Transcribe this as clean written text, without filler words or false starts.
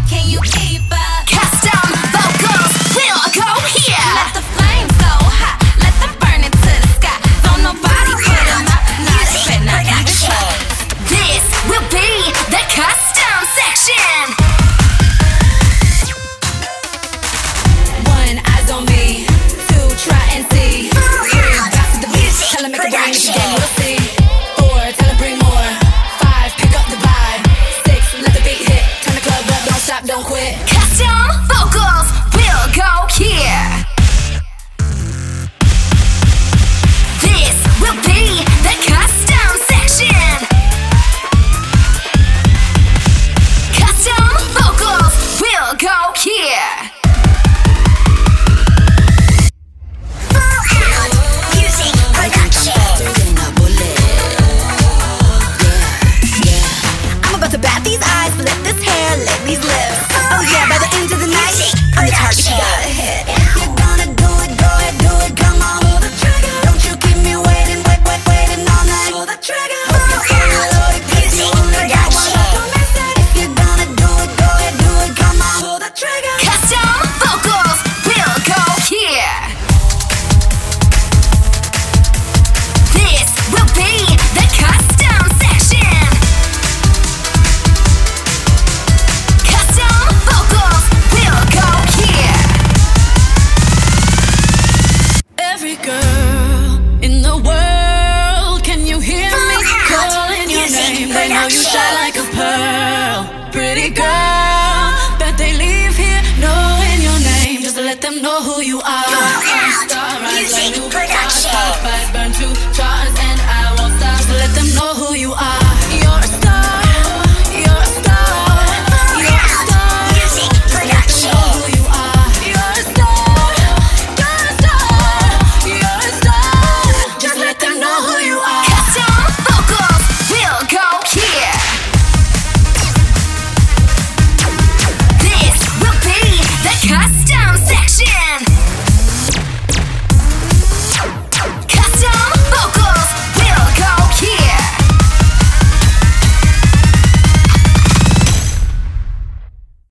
Can you keep up? Custom vocals will go here. Let the flames go hot. Let them burn into the sky. Don't nobody put them up. Not a bit, not even. This will be the custom section. One, eyes on me. Two, try and see. Three, bounce to the beat. Tell 'em make it rain again, we'll see. Four, tell 'em bring more. Five, pick up the vibe. Six, let the beat hit. Turn the club up, don't stop, don't quit. Custom vocals will go here. This will be the custom section. Custom vocals will go here. Music production. I'm about to bat these eyes, flip this hair, lick these lips. Oh yeah, by the end of the night, I'm the target. If you're gonna do it, go ahead, do it, come on. Pull the trigger. Don't you keep me waiting, waiting all night. Pull the trigger. Music production. If you're gonna do it, go ahead, do it, come on. Pull the trigger. Custom vocals will go here. This will be the custom section. Custom vocals will go here. Every girl in the world, can you hear me calling your name? They know you shine like a pearl. Pretty girl, bet they leave here knowing your name. Just to let them know who you are. Star, rise like new production.